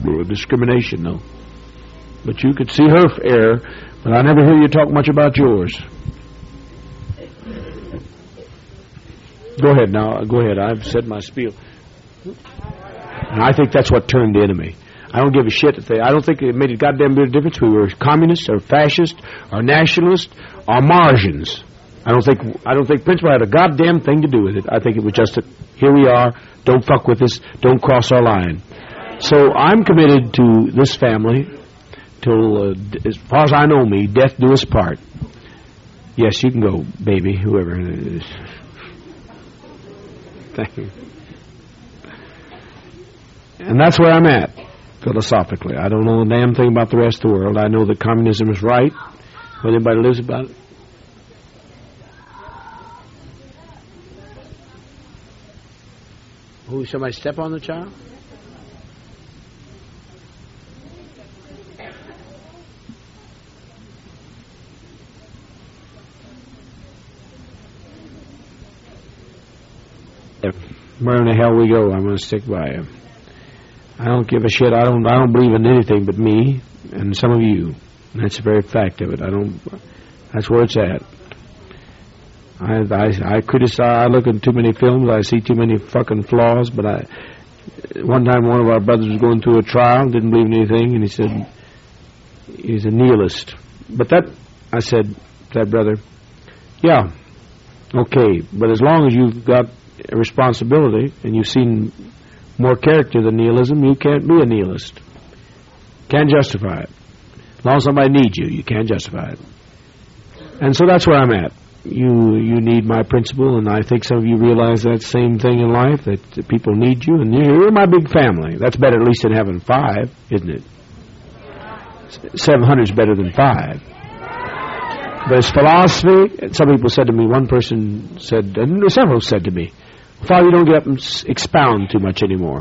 discrimination, though. But you could see her error, but I never hear you talk much about yours. Go ahead now. Go ahead. I've said my spiel. And I think that's what turned the enemy. I don't give a shit if I don't think it made a goddamn bit of difference if we were communists or fascists or nationalists or Martians. I don't think principle had a goddamn thing to do with it. I think it was just that here we are, don't fuck with us, don't cross our line. So I'm committed to this family till, as far as I know me, death do us part. Yes, you can go, baby, whoever it is. Thank you. And that's where I'm at, philosophically. I don't know a damn thing about the rest of the world. I know that communism is right, whether anybody lives about it. Who, somebody step on the child? Where in the hell we go, I'm going to stick by him. I don't give a shit. I don't believe in anything but me and some of you. And that's the very fact of it. That's where it's at. I criticize. I look at too many films. I see too many fucking flaws. But one time one of our brothers was going through a trial, didn't believe in anything, and he said he's a nihilist. But I said to that brother, yeah, okay, but as long as you've got a responsibility and you've seen more character than nihilism, you can't be a nihilist. Can't justify it. As long as somebody needs you, you can't justify it. And so that's where I'm at. You need my principle, and I think some of you realize that same thing in life, that people need you, and you're my big family. That's better at least than having 5, isn't it? 700 is better than 5. But as philosophy, some people said to me, one person said, and several said to me, Father, you don't get up and expound too much anymore.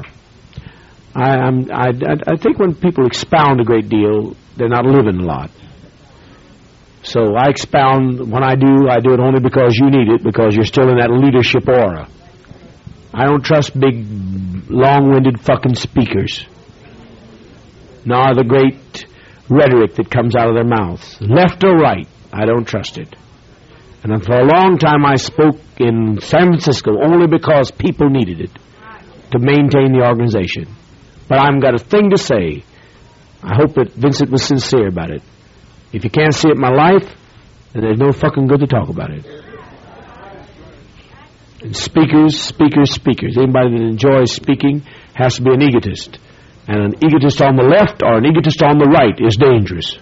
I think when people expound a great deal, they're not living a lot. So I expound. When I do it only because you need it, because you're still in that leadership aura. I don't trust big, long-winded fucking speakers, nor the great rhetoric that comes out of their mouths, left or right. I don't trust it. And for a long time I spoke in San Francisco only because people needed it to maintain the organization. But I've got a thing to say. I hope that Vincent was sincere about it. If you can't see it in my life, then there's no fucking good to talk about it. And speakers. Anybody that enjoys speaking has to be an egotist. And an egotist on the left or an egotist on the right is dangerous.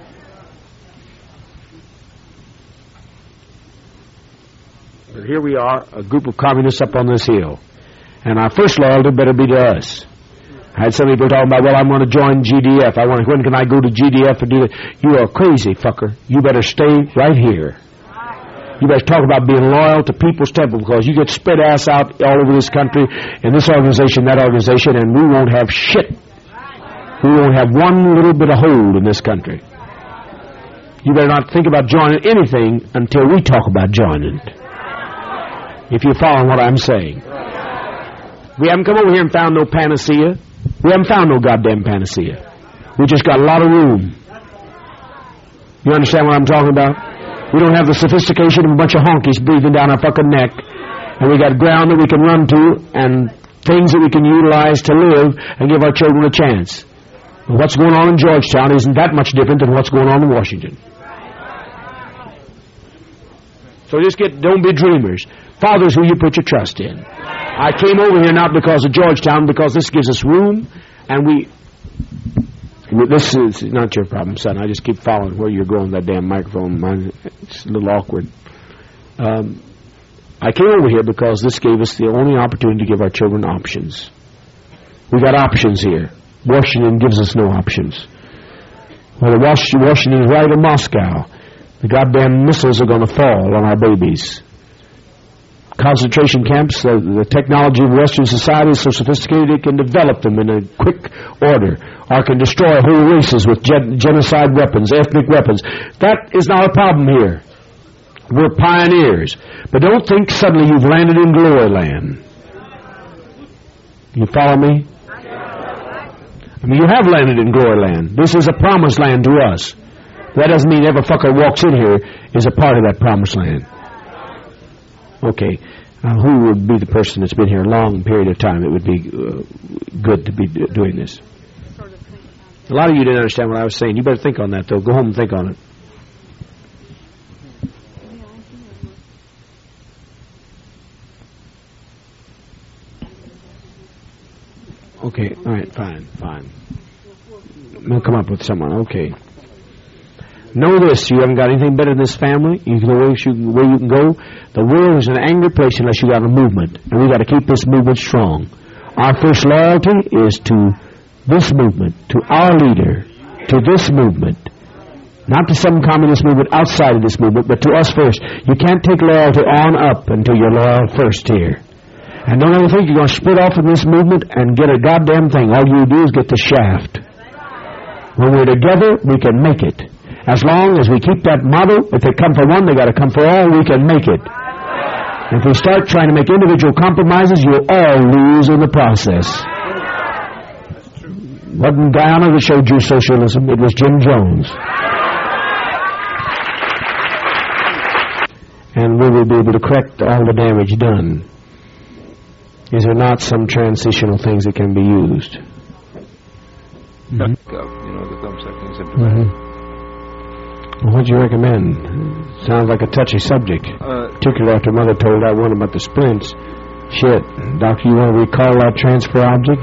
But here we are, a group of communists up on this hill. And our first loyalty better be to us. I had some people talking about, well, I'm going to join GDF. When can I go to GDF and do that? You are crazy, fucker. You better stay right here. You better talk about being loyal to People's Temple, because you get spread ass out all over this country, in this organization, that organization, and we won't have shit. We won't have one little bit of hold in this country. You better not think about joining anything until we talk about joining it. If you're following what I'm saying. We haven't come over here and found no panacea. We haven't found no goddamn panacea. We just got a lot of room. You understand what I'm talking about? We don't have the sophistication of a bunch of honkies breathing down our fucking neck. And we got ground that we can run to and things that we can utilize to live and give our children a chance. And what's going on in Georgetown isn't that much different than what's going on in Washington. So don't be dreamers. Father's who you put your trust in. I came over here not because of Georgetown, because this gives us room, and this is not your problem, son. I just keep following where you're going with that damn microphone. It's a little awkward. I came over here because this gave us the only opportunity to give our children options. We got options here. Washington gives us no options. Whether Washington is right or Moscow, the goddamn missiles are going to fall on our babies. Concentration camps, the technology of Western society is so sophisticated it can develop them in a quick order, or can destroy whole races with genocide weapons, ethnic weapons. That is not a problem here. We're pioneers. But don't think suddenly you've landed in glory land. You follow me? I mean, you have landed in glory land. This is a promised land to us. That doesn't mean every fucker walks in here is a part of that promised land. Okay. Who would be the person that's been here a long period of time? It would be good to be doing this. A lot of you didn't understand what I was saying. You better think on that, though. Go home and think on it. Okay, all right, fine. We'll come up with someone. Okay. Know this, you haven't got anything better than this family. You can where you can go. The world is an angry place unless you got a movement. And we got to keep this movement strong. Our first loyalty is to this movement, to our leader, to this movement. Not to some communist movement outside of this movement, but to us first. You can't take loyalty on up until you're loyal first here. And don't ever think you're going to split off from this movement and get a goddamn thing. All you do is get the shaft. When we're together, we can make it. As long as we keep that motto, if they come for one, they got to come for all, we can make it. If we start trying to make individual compromises, you'll all lose in the process. Wasn't Guyana that showed you socialism? It was Jim Jones. And we will be able to correct all the damage done. Is there not some transitional things that can be used? Mm-hmm. The thumb sucking symptomatic. Well, what do you recommend? Sounds like a touchy subject. Particularly after Mother told that one about the splints. Shit. Doctor, you want to recall that transfer object?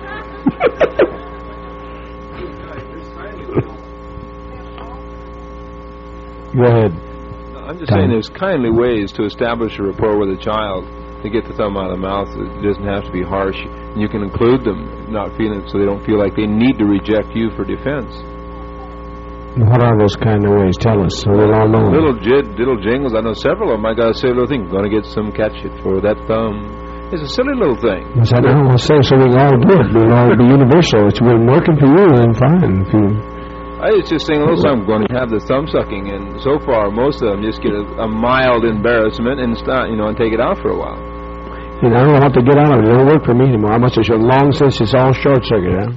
Go ahead. I'm just saying there's kindly ways to establish a rapport with a child to get the thumb out of the mouth. It doesn't have to be harsh. You can include them, not feeling so they don't feel like they need to reject you for defense. What are those kind of ways? Tell us, so we'll all know. Little jingles. I know several of them. I got to say a little thing. Going to get some catch it for that thumb. It's a silly little thing. Yes, I know. I'll say so we can all do it. We'll all be universal. It's been working for you, then fine. If you... I was just saying a little something. Going to have the thumb sucking, and so far most of them just get a mild embarrassment and start, and take it out for a while. I don't know what to get out of it. It don't work for me anymore. I must have long since it's all short circuit, huh?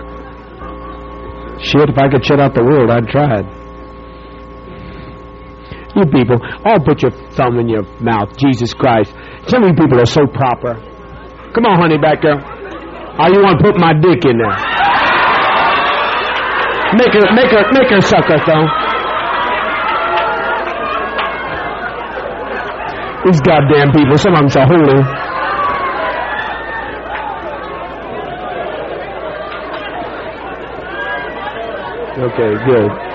Shit, if I could shut out the world, I'd try it. You people, all put your thumb in your mouth. Jesus Christ. Some of you people are so proper. Come on, honey, back there. Or you want to put my dick in there? Make her suck her thumb. These goddamn people, some of them so holy. Okay, good.